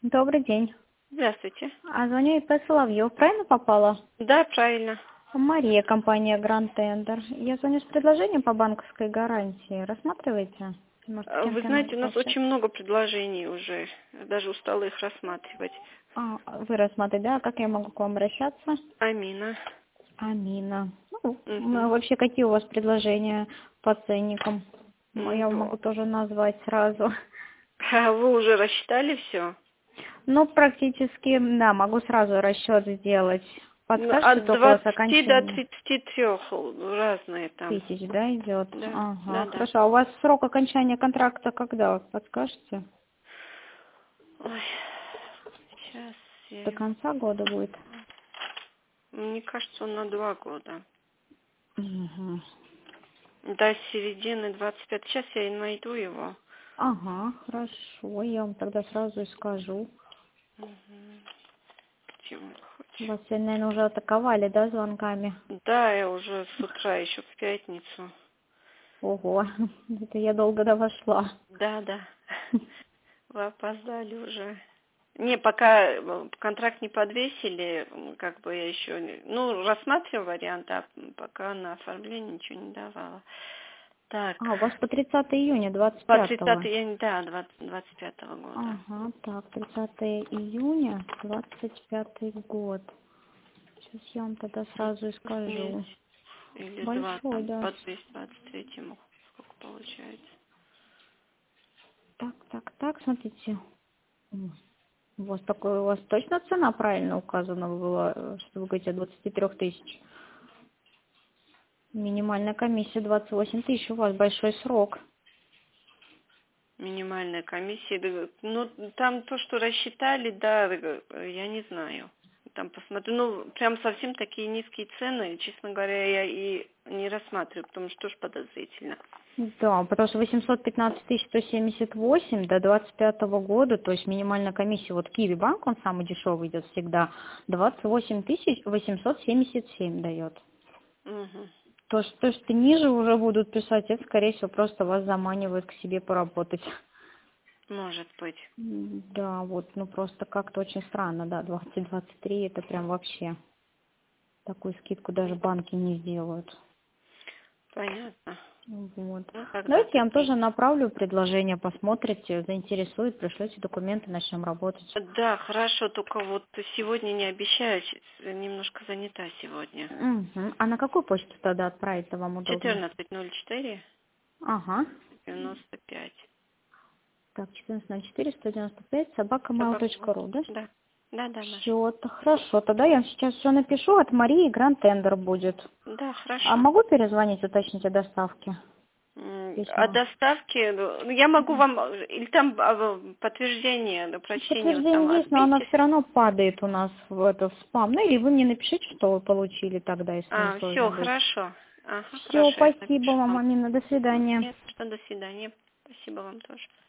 Добрый день. Здравствуйте. Звоню ИП Соловьев. Правильно попала? Да, правильно. Мария, компания Grand Tender. Я звоню с предложением по банковской гарантии. Рассматриваете? Может, с Вы кем-то надо знаете, у нас пообщаться? очень много предложений уже. Даже устала их рассматривать. Вы рассматриваете, да? Как я могу к вам обращаться? Амина. Амина. Ну, Мгм. вообще, какие у вас предложения по ценникам? Я Ну, могу тоже назвать сразу. а вы уже рассчитали все? Ну, практически, да, могу сразу расчет сделать. Подскажете От только у вас 20 до окончание? 33 разные там. Тысяч, да, идет? Да, да, Ага, да. хорошо. А у вас срок окончания контракта когда? Подскажете? Ой, сейчас До я... конца года будет? Мне кажется, он на 2 года. Угу. До середины 25. Сейчас я и найду его. Ага, хорошо. Я вам тогда сразу и скажу. Мгм. Чего хочешь? Вас, наверное, уже атаковали, да, звонками? Да, я уже с утра, еще в пятницу. Ого, это я долго до вас шла. Да, да. Вы опоздали уже. Не, пока контракт не подвесили, как бы я еще, ну, рассматривала вариант, а пока на оформление ничего не давала. Так, У вас по 30 июня по 25-го. 30 июня, да, 25-го года. Ага, так, 30 июня, 25-й год. Сейчас я вам тогда сразу и скажу. Месяц или два, Большой, там, да. по 223-му, сколько получается. Так, смотрите. У вас точно цена правильно указана была, что вы говорите, от 23 тысяч? Минимальная комиссия 28 тысяч, у вас большой срок. Минимальная комиссия, да, ну, там то, что рассчитали, да, я не знаю. Там посмотрю, ну, прям совсем такие низкие цены, честно говоря, я и не рассматриваю, потому что тоже подозрительно. Да, потому что 815 тысяч 178 до 25 года, то есть минимальная комиссия, вот Киви банк, он самый дешевый идет всегда, 28 тысяч 877 дает. Угу. То, что ниже уже будут писать, это, скорее всего, просто вас заманивают к себе поработать. Может быть. Да, вот, ну просто как-то очень странно, да, 20-23 это прям вообще такую скидку даже банки не сделают. Понятно. Вот. Ну, тогда Давайте я вам такие. тоже направлю предложение, посмотрите, заинтересует, пришлете документы, начнем работать. Да, хорошо, только вот сегодня не обещаю, немножко занята сегодня. Мгм. А на какую почту тогда отправить-то вам удобно? 1404 Ага. 95. Так, 1404 195 Собака. собакамейл.ру, да? Да. Да, да, Маша. Все, это хорошо. Тогда я вам сейчас все напишу, от Марии Гранд Тендер будет. Да, А хорошо. могу перезвонить, уточнить о доставке О письма? доставке, ну, я могу вам, или там подтверждение, прочтение вот там Подтверждение есть, но оно отметьте. все равно падает у нас в спам. Ну или вы мне напишите, что вы получили тогда, если не Все, сложно будет. хорошо. Ага, Все, хорошо, я спасибо напишу вам, вам. Амина, до свидания. Нет, что, до свидания. Спасибо вам тоже.